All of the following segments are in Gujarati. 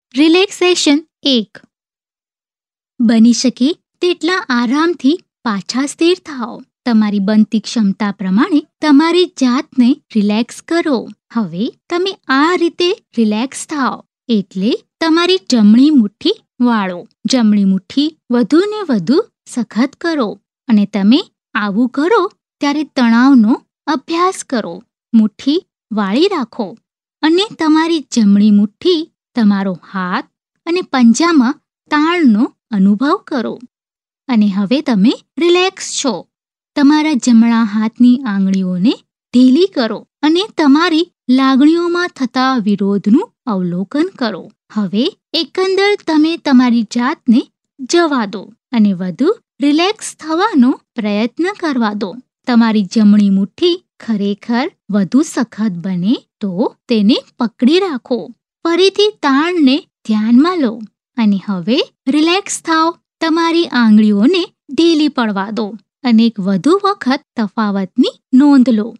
રિલેક્સેશન 1. બની શકે તેટલા આરામથી પાછા સ્થિર થાઓ. તમારી બનતી ક્ષમતા પ્રમાણે તમારી જાતને રિલેક્સ કરો. હવે તમે આ રીતે રિલેક્સ થાઓ એટલે તમારી જમણી મુઠ્ઠી વાળો. જમણી મુઠ્ઠી વધુ ને વધુ સખત કરો અને તમે આવું કરો ત્યારે તણાવનો અભ્યાસ કરો. મુઠ્ઠી વાળી રાખો અને તમારી જમણી મુઠ્ઠી તમારો હાથ અને પંજામાં તાણનો અનુભવ કરો. અને હવે તમે રિલેક્સ છો. તમારા જમણા હાથની આંગળીઓને ઢીલી કરો અને તમારી લાગણીઓમાં થતા વિરોધનું અવલોકન કરો. હવે એકંદર તમે તમારી જાતને જવા દો અને વધુ રિલેક્સ થવાનો પ્રયત્ન કરવા દો. તમારી જમણી મુઠ્ઠી ખરેખર વધુ સખત બને તો તેને પકડી રાખો. ફરીથી તાણને ધ્યાનમાં લો અને હવે રિલેક્સ થાઓ. તમારી આંગળીઓને ઢીલી પડવા દો અને એક વધુ વખત તફાવતની નોંધ લો.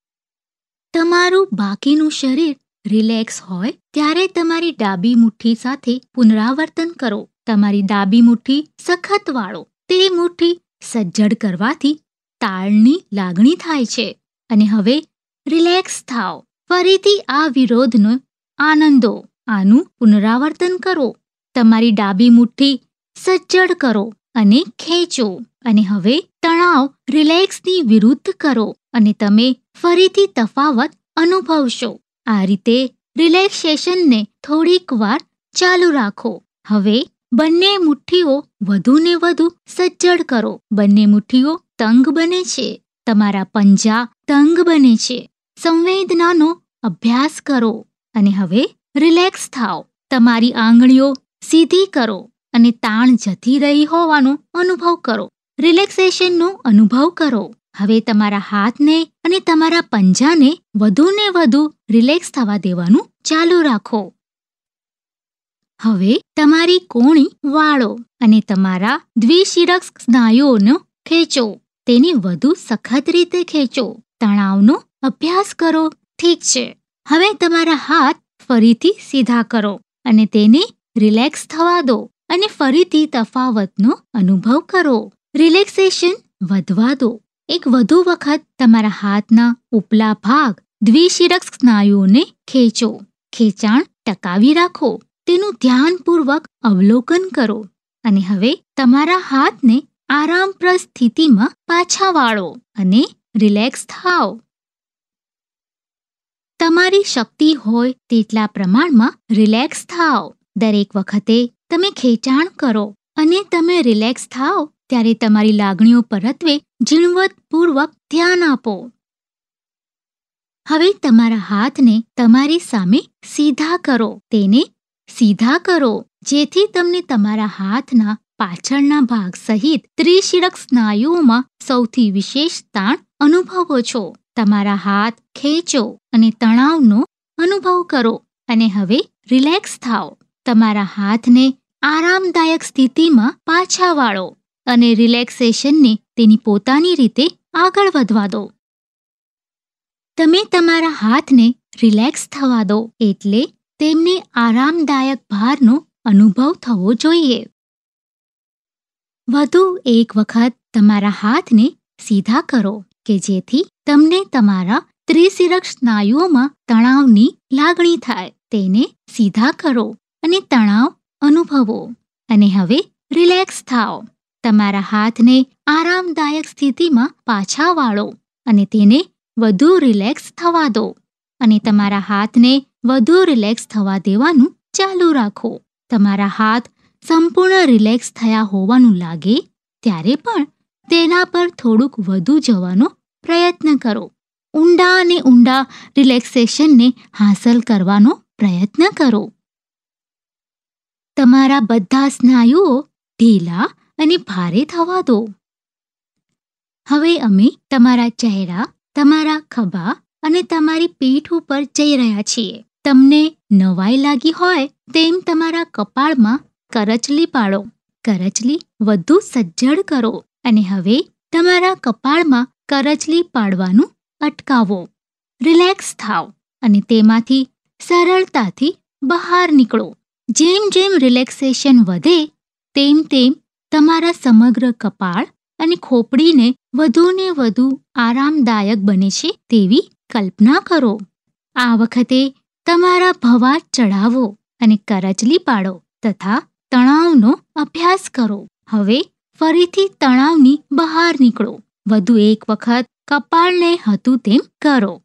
તમારું બાકીનું શરીર રિલેક્સ હોય ત્યારે તમારી ડાબી મુઠ્ઠી સાથે પુનરાવર્તન કરો. તમારી ડાબી મુઠ્ઠી સખત વાળો. તે મુઠ્ઠી સજ્જડ કરવાથી તાળની લાગણી થાય છે. અને હવે રિલેક્સ થાઓ. ફરીથી આ વિરોધનો આનંદો. આનું પુનરાવર્તન કરો. તમારી ડાબી મુઠ્ઠી સજ્જડ કરો અને ખેંચો. અને હવે તણાવ રિલેક્સની વિરુદ્ધ કરો અને તમે ફરીથી તફાવત અનુભવશો. આ રીતે રિલેક્સેશનને થોડીક વાર ચાલુ રાખો. હવે બંને મુઠ્ઠીઓ વધુ ને વધુ સજ્જડ કરો. બંને મુઠ્ઠીઓ તંગ બને છે. તમારા પંજા તંગ બને છે. સંવેદનાનો અભ્યાસ કરો અને હવે રિલેક્સ થાઓ. તમારી આંગળીઓ સીધી કરો અને તાણ જતી રહી હોવાનો અનુભવ કરો. રિલેક્સેશનનો અનુભવ કરો. હવે તમારા હાથને અને તમારા પંજાને વધુ ને વધુ રિલેક્સ થવા દેવાનું ચાલુ રાખો. હવે તમારી કોણી વાળો અને તમારા દ્વિશિરક સ્નાયુઓનો ખેંચો. તેને વધુ સખત રીતે ખેંચો. તણાવનો અભ્યાસ કરો. ઠીક છે. હવે તમારા હાથ ફરીથી સીધા કરો અને તેને રિલેક્સ થવા દો અને ફરીથી તફાવતનો અનુભવ કરો. રિલેક્સેશન વધવા દો. એક વધુ વખત તમારા હાથના ઉપલા ભાગ દ્વિશિરક સ્નાયુઓને ખેંચો. ખેંચાણ ટકાવી રાખો. તેનું ધ્યાનપૂર્વક અવલોકન કરો અને હવે તમારા હાથને આરામપ્રદ સ્થિતિમાં પાછા વાળો અને રિલેક્સ થાઓ. તમારી શક્તિ હોય તેટલા પ્રમાણમાં રિલેક્સ થાઓ. દરેક વખતે તમે ખેંચાણ કરો અને તમે રિલેક્સ થાઓ ત્યારે તમારી લાગણીઓ પરત્વે ઝીણવટપૂર્વક ધ્યાન આપો. હવે તમારા હાથને તમારી સામે સીધા કરો. તેને સીધા કરો જેથી તમને તમારા હાથના પાછળના ભાગ સહિત ત્રિશિરક સ્નાયુઓમાં સૌથી વિશેષ તાણ અનુભવો છો. તમારા હાથ ખેંચો અને તણાવનો અનુભવ કરો અને હવે રિલેક્સ થાઓ. તમારા હાથને આરામદાયક સ્થિતિમાં પાછા વાળો અને રિલેક્સેશનને તેની પોતાની રીતે આગળ વધવા દો. તમે તમારા હાથને રિલેક્સ થવા દો એટલે તેમને આરામદાયક ભારનો અનુભવ થવો જોઈએ. વધુ એક વખત તમારા હાથને સીધા કરો કે જેથી તમને તમારા ત્રિશિરક સ્નાયુઓમાં તણાવની લાગણી થાય. તેને સીધા કરો અને તણાવ અનુભવો અને હવે રિલેક્સ થાઓ. તમારા હાથને આરામદાયક સ્થિતિમાં પાછા વાળો અને તેને વધુ રિલેક્સ થવા દો અને તમારા હાથને વધુ રિલેક્સ થવા દેવાનું ચાલુ રાખો. તમારા હાથ સંપૂર્ણ રિલેક્સ થયા હોવાનું લાગે ત્યારે પણ તેના પર થોડુંક વધુ જવાનો પ્રયત્ન કરો. ઊંડા અને ઊંડા રિલેક્સેશનને હાંસલ કરવાનો પ્રયત્ન કરો. તમારા બધા સ્નાયુઓ ઢીલા અને ભારે થવા દો. હવે અમે તમારા ચહેરા, તમારા ખભા અને તમારી પીઠ ઉપર જઈ રહ્યા છીએ. તમને નવાઈ લાગી હોય તેમ તમારા કપાળમાં કરચલી પાડો. કરચલી વધુ સજ્જડ કરો અને હવે તમારા કપાળમાં કરચલી પાડવાનું અટકાવો. રિલેક્સ થાઓ અને તેમાંથી સરળતાથી બહાર નીકળો. જેમ જેમ રિલેક્સેશન વધે તેમ તેમ તમારા સમગ્ર કપાળ અને ખોપડીને વધુને વધુ આરામદાયક બને છે તેવી કલ્પના કરો. આ વખતે તમારા ભવા ચઢાવો અને કરચલી પાડો તથા તણાવનો અભ્યાસ કરો. હવે ફરીથી તણાવની બહાર નીકળો. વધુ એક વખત કપાળને હતું તેમ કરો.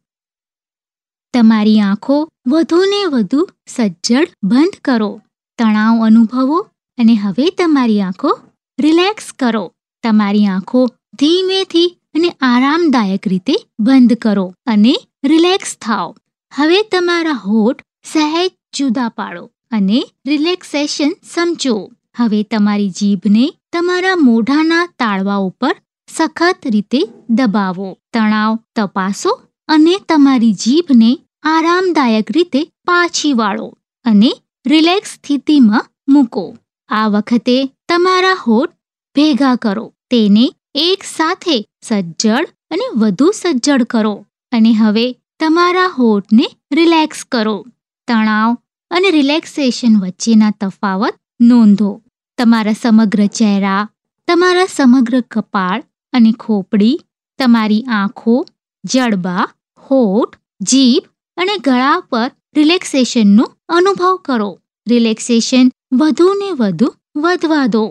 તમારી આંખો વધુને વધુ સજ્જડ બંધ કરો. તણાવ અનુભવો અને હવે તમારી આંખો રિલેક્સ કરો. તમારી આંખો ધીમેથી અને આરામદાયક રીતે બંધ કરો અને રિલેક્સ થાઓ. હવે તમારા હોઠ સહેજ જુદા પાડો અને રિલેક્સેશન સમજો. હવે તમારી જીભને તમારા મોઢાના તાળવા ઉપર સખત રીતે દબાવો. તણાવ તપાસો અને તમારી જીભને આરામદાયક રીતે પાછી વાળો અને રિલેક્સ સ્થિતિમાં મૂકો. આ વખતે તમારા હોઠ ભેગા કરો. તેને એક સાથે સજ્જડ અને વધુ સજ્જડ કરો અને હવે તમારા હોઠને રિલેક્સ કરો. તણાવ અને રિલેક્સેશન વચ્ચેના તફાવત નોંધો. તમારા સમગ્ર ચહેરા, તમારા સમગ્ર કપાળ અને ખોપડી, તમારી આંખો, જડબા, હોઠ, જીભ અને ગળા પર રિલેક્સેશનનો અનુભવ કરો. રિલેક્સેશન વધુને વધુ વધવા દો.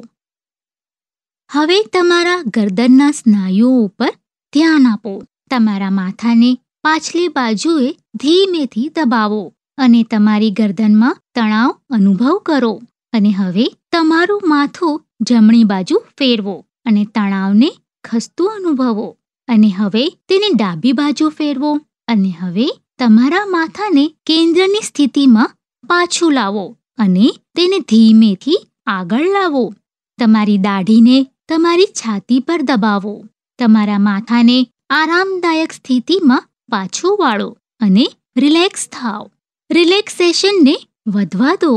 હવે તમારા ગરદનના સ્નાયુઓ ઉપર ધ્યાન આપો. તમારા માથાને પાછલી બાજુએ ધીમેથી દબાવો અને તમારી ગરદનમાં તણાવ અનુભવ કરો. અને હવે તમારું માથું જમણી બાજુ ફેરવો અને તણાવને ખસતું અનુભવો. અને હવે તેને ડાબી બાજુ ફેરવો અને હવે તમારા માથાને કેન્દ્રની સ્થિતિમાં પાછું લાવો અને તેને ધીમેથી આગળ લાવો. તમારી દાઢીને તમારી છાતી પર દબાવો. તમારા માથાને આરામદાયક સ્થિતિમાં પાછું વાળો અને રિલેક્સ થાઓ. રિલેક્સેશનને વધવા દો.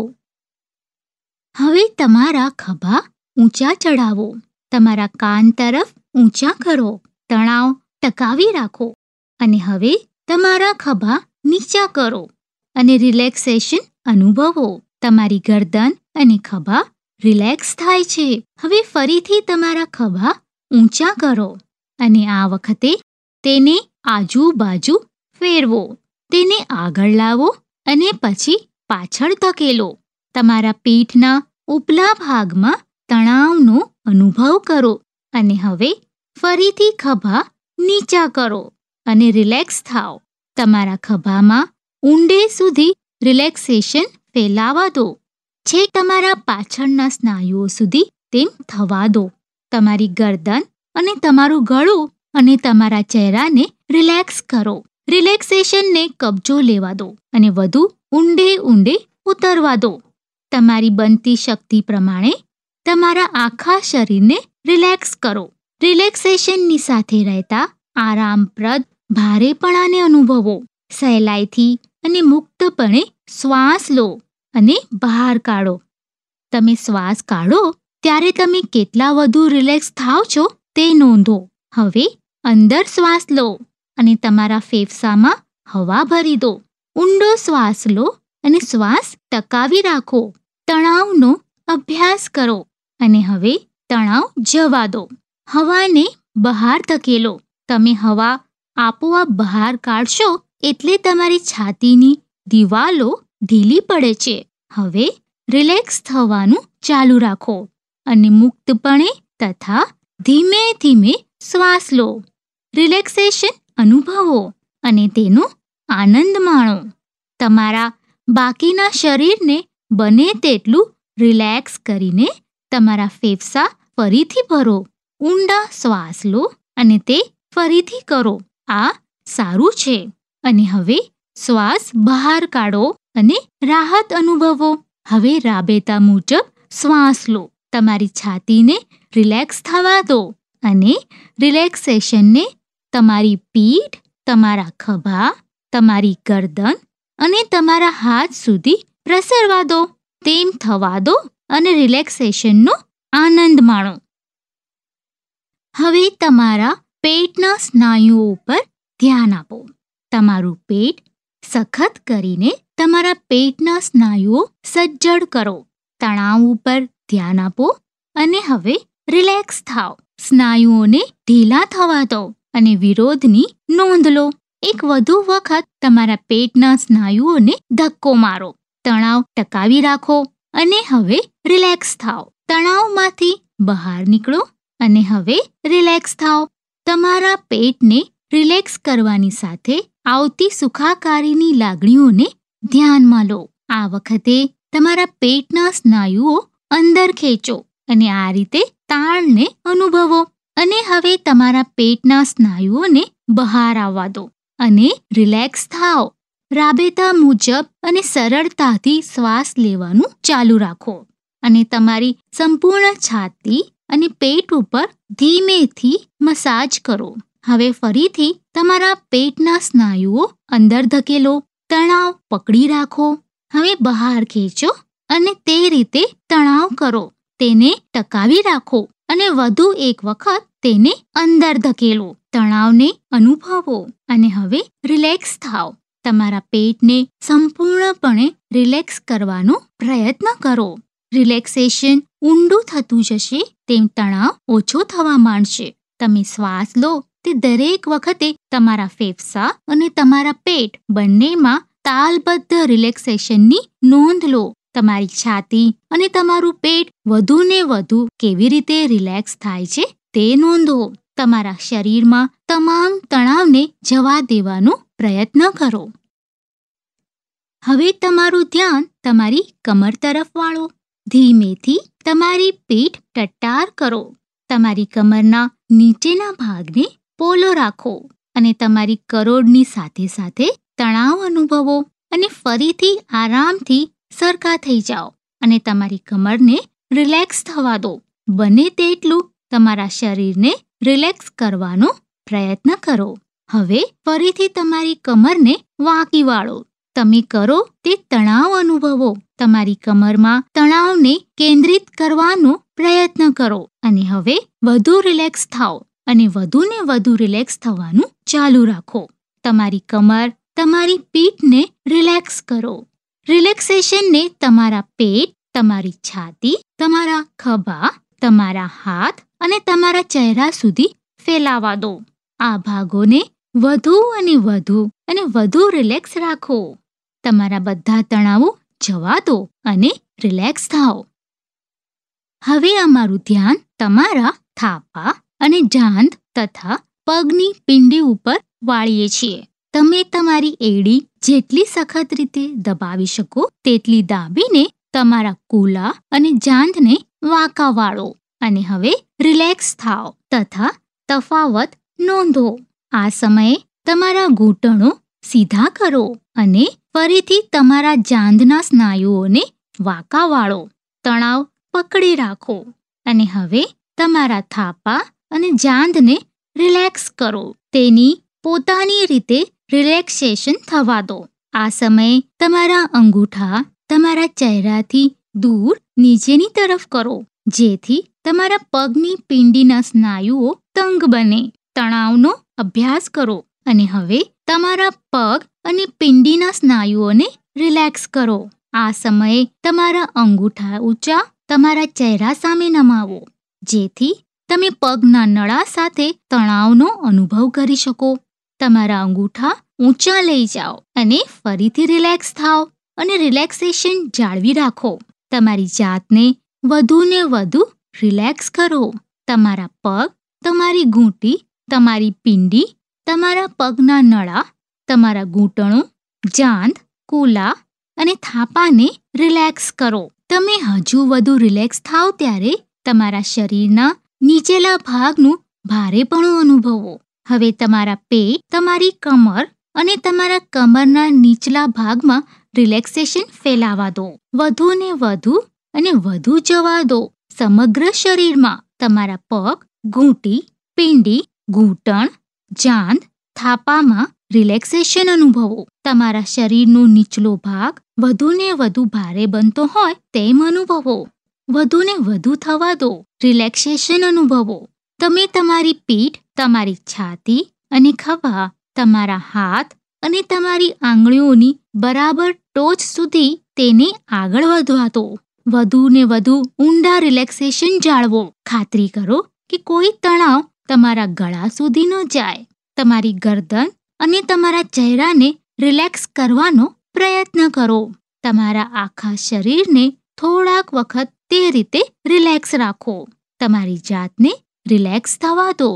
હવે તમારા ખભા ઊંચા ચઢાવો. તમારા કાન તરફ ઊંચા કરો. તણાવ ટકાવી રાખો અને હવે તમારા ખભા નીચા કરો અને રિલેક્સેશન અનુભવો. તમારી ગરદન અને ખભા રિલેક્સ થાય છે. હવે ફરીથી તમારા ખભા ઊંચા કરો અને આ વખતે તેને આજુબાજુ ફેરવો. તેને આગળ લાવો અને પછી પાછળ ધકેલો. તમારા પીઠના ઉપલા ભાગમાં તણાવનો અનુભવ કરો અને હવે ફરીથી ખભા નીચા કરો અને રિલેક્સ થાઓ. તમારા ખભામાં ઊંડે સુધી રિલેક્સેશન ફેલાવા દો. છેક તમારા પાછળના સ્નાયુઓ સુધી તેમ થવા દો. તમારી ગરદન અને તમારું ગળું અને તમારા ચહેરાને રિલેક્સ કરો. રિલેક્સેશનને કબજો લેવા દો અને વધુ ઊંડે ઊંડે ઉતરવા દો. તમારી બનતી શક્તિ પ્રમાણે તમારા આખા શરીરને રિલેક્સ કરો. રિલેક્સેશનની સાથે રહેતા આરામપ્રદ ભારેપણાને અનુભવો. સહેલાઈથી અને મુક્તપણે શ્વાસ લો અને બહાર કાઢો. તમે શ્વાસ કાઢો ત્યારે તમે કેટલા વધુ રિલેક્સ થાવ છો તે નોંધો. હવે અંદર શ્વાસ લો અને તમારા ફેફસામાં હવા ભરી દો. ઊંડો શ્વાસ લો અને શ્વાસ ટકાવી રાખો. તણાવનો અભ્યાસ કરો અને હવે તણાવ જવા દો. હવાને બહાર ધકેલો. તમે હવા આપોઆપ બહાર કાઢશો એટલે તમારી છાતીની દિવાલો ઢીલી પડે છે. હવે રિલેક્સ થવાનું ચાલુ રાખો અને મુક્તપણે તથા ધીમે ધીમે શ્વાસ લો. રિલેક્સેશન અનુભવો અને તેનો આનંદ માણો. તમારા બાકીના શરીરને બને તેટલું રિલેક્સ કરીને તમારા ફેફસા ફરીથી ભરો. ઊંડા શ્વાસ લો અને તે ફરીથી કરો. આ સારું છે. અને હવે શ્વાસ બહાર કાઢો અને રાહત અનુભવો. હવે રાબેતા મુજબ શ્વાસ લો. તમારી છાતીને રિલેક્સ થવા દો અને રિલેક્સેશનને તમારી પીઠ, તમારા ખભા, તમારી ગરદન અને તમારા હાથ સુધી પ્રસરવા દો. તેમ થવા દો અને રિલેક્સેશનનો આનંદ માણો. હવે તમારા પેટના સ્નાયુઓ ઉપર ધ્યાન આપો. તમારું પેટ સખત કરીને તમારા પેટના સ્નાયુઓ સજ્જડ કરો. તણાવ ઉપર ધ્યાન આપો અને હવે રિલેક્સ થાઓ. સ્નાયુઓને ઢીલા થવા દો અને વિરોધની નોંધ લો. એક વધુ વખત તમારા પેટના સ્નાયુઓને ધક્કો મારો. તણાવ ટકાવી રાખો અને હવે રિલેક્સ થાઓ. તણાવમાંથી બહાર નીકળો અને હવે રિલેક્સ થાઓ. તમારા પેટને રિલેક્સ કરવાની સાથે આવતી સુખાકારીની લાગણીઓને ધ્યાનમાં લો. આ વખતે તમારા પેટના સ્નાયુઓ અંદર ખેંચો અને આ રીતે તાણને અનુભવો. અને હવે તમારા પેટના સ્નાયુઓને બહાર આવવા દો અને રિલેક્સ થાઓ. રાબેતા મુજબ અને સરળતાથી શ્વાસ લેવાનું ચાલુ રાખો અને તમારી સંપૂર્ણ છાતી અને પેટ ઉપર ધીમેથી મસાજ કરો. હવે ફરીથી તમારા પેટના સ્નાયુઓ અંદર ધકેલો. તણાવ પકડી રાખો. હવે બહાર ખેંચો અને તે રીતે તણાવ કરો. તેને ટકાવી રાખો અને વધુ એક વખત તેને અંદર ધકેલો. તણાવને અનુભવો અને હવે રિલેક્સ થાઓ. તમારા પેટને સંપૂર્ણપણે રિલેક્સ કરવાનો પ્રયત્ન કરો. રિલેક્સેશન ઊંડું થતું જશે તેમ તણાવ ઓછો થવા માંડશે. તમે શ્વાસ લો તે દરેક વખતે તમારા ફેફસા અને તમારા પેટ બંનેમાં તાલબદ્ધ રિલેક્સેશનની નોંધ લો. તમારી છાતી અને તમારું પેટ વધુને વધુ કેવી રીતે રિલેક્સ થાય છે તે નોંધો. તમારા શરીરમાં તમામ તણાવને જવા દેવાનો પ્રયત્ન કરો. હવે તમારું ધ્યાન તમારી કમર તરફ વાળો. ધીમેથી તમારી પીઠ ટટ્ટાર કરો. તમારી કમરના નીચેના ભાગને પોલો રાખો અને તમારી કરોડની સાથે સાથે તણાવ અનુભવો અને ફરીથી આરામથી સરખા થઈ જાઓ અને તમારી કમરને રિલેક્સ થવા દો. બને તેટલું તમારા શરીરને રિલેક્સ કરવાનો પ્રયત્ન કરો. હવે ફરીથી તમારી કમરને વાંકી વાળો. તમે કરો તે તણાવ અનુભવો. તમારી કમરમાં તણાવને કેન્દ્રિત કરવાનો પ્રયત્ન કરો અને હવે વધુ રિલેક્સ થાઓ અને વધુને વધુ રિલેક્સ થવાનું ચાલુ રાખો. તમારી કમર, તમારી પીઠને રિલેક્સ કરો. રિલેક્સેશનને તમારા પેટ, તમારી છાતી, તમારા ખભા, તમારા હાથ અને તમારા ચહેરા સુધી ફેલાવા દો. આ ભાગોને વધુ અને વધુ રિલેક્સ રાખો. તમારા બધા તણાવો જવા દો અને રિલેક્સ થાઓ. હવે અમારું ધ્યાન તમારા થાપા અને જાંઘ તથા પગની પિંડી ઉપર વાળીએ છીએ. તમે તમારી એડી જેટલી સખત રીતે દબાવી શકો તેટલી દાબીને તમારા કુલા અને જાંઘને વાંકા વાળો અને હવે રિલેક્સ થાઓ તથા તફાવત નોંધો. આ સમયે તમારા ઘૂંટણો સીધા કરો અને ફરીથી તમારા જાંઘના સ્નાયુઓને વાંકા વાળો. તણાવ પકડી રાખો અને હવે તમારા થાપા અને જાંઘને રિલેક્સ કરો. તેની પોતાની રીતે રિલેક્સેશન થવા દો. આ સમયે તમારા અંગૂઠા તમારા ચહેરાથી દૂર નીચેની તરફ કરો જેથી તમારા પગની પિંડીના સ્નાયુઓ તંગ બને. તણાવનો અભ્યાસ કરો અને હવે તમારા પગ અને પિંડીના સ્નાયુઓને રિલેક્સ કરો. આ સમયે તમારા અંગૂઠા ઊંચા તમારા ચહેરા સામે નમાવો જેથી તમે પગના નળા સાથે તણાવનો અનુભવ કરી શકો. તમારા અંગૂઠા ઊંચા લઈ જાઓ અને ફરીથી રિલેક્સ થાઓ અને રિલેક્સેશન જાળવી રાખો. તમારી જાતને વધુને વધુ રિલેક્સ કરો. તમારા પગ, તમારી ઘૂંટી, તમારી પિંડી, તમારા પગના નળા, તમારા ઘૂંટણો, જાંઘ, કુલા અને થાપાને રિલેક્સ કરો. તમે હજુ વધુ રિલેક્સ થાઓ ત્યારે તમારા શરીરના નીચેલા ભાગનું ભારેપણું અનુભવો. હવે તમારા પેટ, તમારી કમર અને તમારા કમરના નીચલા ભાગમાં રિલેક્સેશન ફેલાવા દો. વધુને વધુ જવા દો. સમગ્ર શરીરમાં તમારા પગ, ઘૂંટી, પિંડી, ઘૂંટણ, જાંઘ, થાપામાં રિલેક્સેશન અનુભવો. તમારા શરીરનો નીચલો ભાગ વધુને વધુ ભારે બનતો હોય તેમ અનુભવો. વધુને વધુ થવા દો. રિલેક્સેશન અનુભવો. તમે તમારી પીઠ, તમારી છાતી અને ખભા, તમારા હાથ, અને તમારી આંગળીઓની બરાબર ટોચ સુધી તેને આગળ વધવા દો. વધુ ને વધુ ઊંડા રિલેક્સેશન જાળવો. ખાતરી કરો કે કોઈ તણાવ તમારા ગળા સુધી ન જાય. તમારી ગરદન અને તમારા ચહેરાને રિલેક્સ કરવાનો પ્રયત્ન કરો. તમારા આખા શરીરને થોડાક વખત તે રીતે રિલેક્સ રાખો. તમારી જાતને રિલેક્સ થવા દો.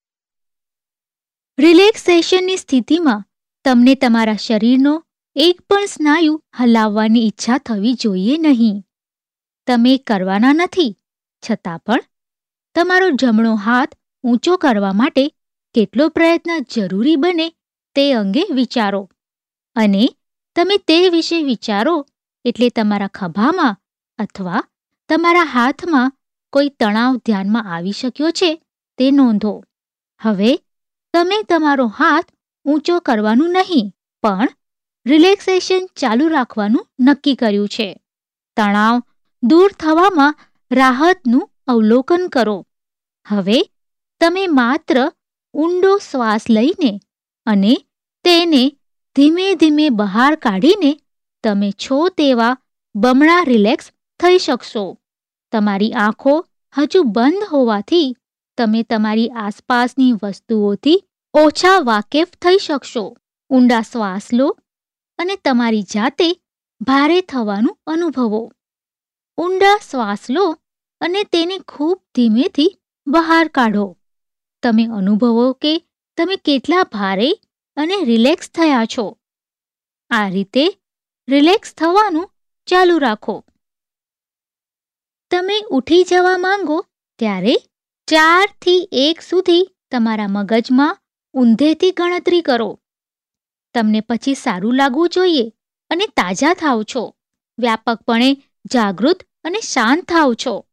રિલેક્સેશનની સ્થિતિમાં તમને તમારા શરીરનો એક પણ સ્નાયુ હલાવવાની ઈચ્છા થવી જોઈએ નહીં. તમે કરવાના નથી, છતાં પણ તમારો જમણો હાથ ઊંચો કરવા માટે કેટલો પ્રયત્ન જરૂરી બને તે અંગે વિચારો. અને તમે તે વિશે વિચારો એટલે તમારા ખભામાં અથવા તમારા હાથમાં કોઈ તણાવ ધ્યાનમાં આવી શક્યો છે તે નોંધો. હવે તમે તમારો હાથ ઊંચો કરવાનું નહીં, પણ રિલેક્સેશન ચાલુ રાખવાનું નક્કી કર્યું છે. તણાવ દૂર થવામાં રાહતનું અવલોકન કરો. હવે તમે માત્ર ઊંડો શ્વાસ લઈને અને તેને ધીમે ધીમે બહાર કાઢીને તમે છો તેવા બમણા રિલેક્સ થઈ શકશો. તમારી આંખો હજુ બંધ હોવાથી તમે તમારી આસપાસની વસ્તુઓથી ઓછા વાકેફ થઈ શકશો. ઊંડા શ્વાસ લો અને તમારી જાતે ભારે થવાનું અનુભવો. ઊંડા શ્વાસ લો અને તેને ખૂબ ધીમેથી બહાર કાઢો. તમે અનુભવો કે તમે કેટલા ભારે અને રિલેક્સ થયા છો. આ રીતે રિલેક્સ થવાનું ચાલુ રાખો. તમે ઉઠી જવા માંગો ત્યારે 4 થી 1 સુધી તમારા મગજમાં ઊંધેથી ગણતરી કરો. તમને પછી સારું લાગવું જોઈએ અને તાજા થાવ છો. વ્યાપકપણે જાગૃત અને શાંત થાવ છો.